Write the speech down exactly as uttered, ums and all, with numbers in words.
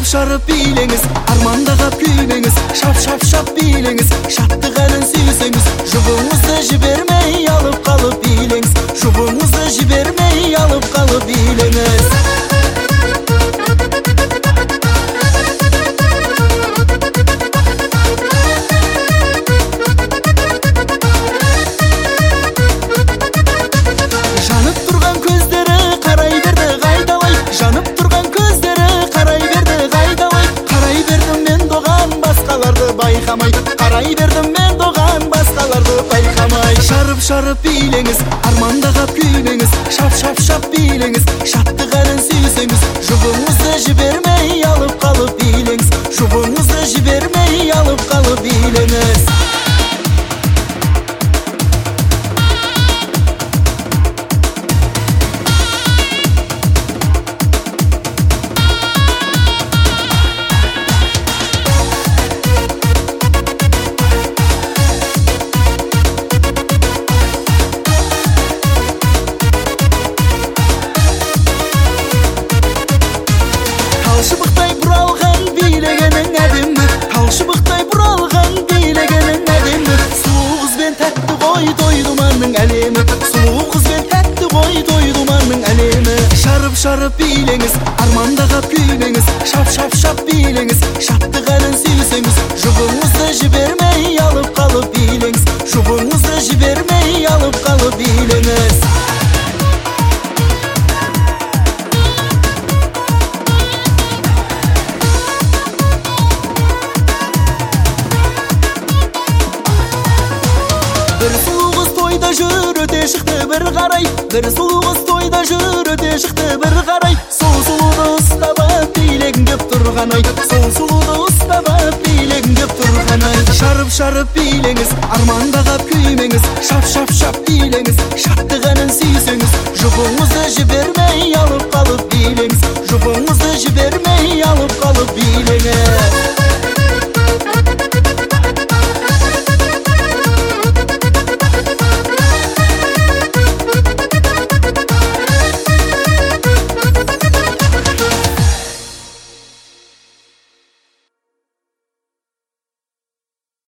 Şarıp bilеңіз, армандыға күйлеңіз, шап-шап-шап билеңіз, шаттық әлін сүйсеңіз, жұбыңызды жібермей алып қалып билеңіз, жұбыңызды жібермей алып қалып билеңіз. Жанып тұрған көздері қарай берді қайдалай, жанып тұрған көздері қарай берді қайдалай, қарай бердім мен доған басқаларды байқамай, қарай бердім мен доған басқаларды байқамай. Шарып-шарып билеңіз, армандыға күйлеңіз, шап-шап-шап билеңіз, шаттық әлін сүйсеңіз, жұбыңызды жібермей алып қалып билеңіз, жұбыңызды жібермей алып қалып билеңіз. Талшыбықтай бұралған билегенің әдемі, талшыбықтай бұралған билегенің әдемі, сұлу қызбен тәтті ғой той думанның әлемі, сұлу қызбен тәтті ғой той думанның әлемі. Шарып-шарып билеңіз, армандыға күйлеңіз, шап-шап-шап билеңіз, шаттық әлін сүйсеңіз, жұбыңызды жібермей алып қалып билеңіз, жұбыңызды жібермей алып қалып билеңіз. Bir сұлу қыз тойда жүр өте шықты бір қарай, бір сұлу қыз тойда жүр өте шықты бір қарай, сол сұлуды ұстап билегін деп тұрған ай, сол сұлуды ұстап билегін деп тұрған ай. Шарып-шарып билеңіз, армандаға күймеңіз, шап-шап-шап билеңіз, шаттық әнін сүйсеңіз, жұбыңызды жібермей алып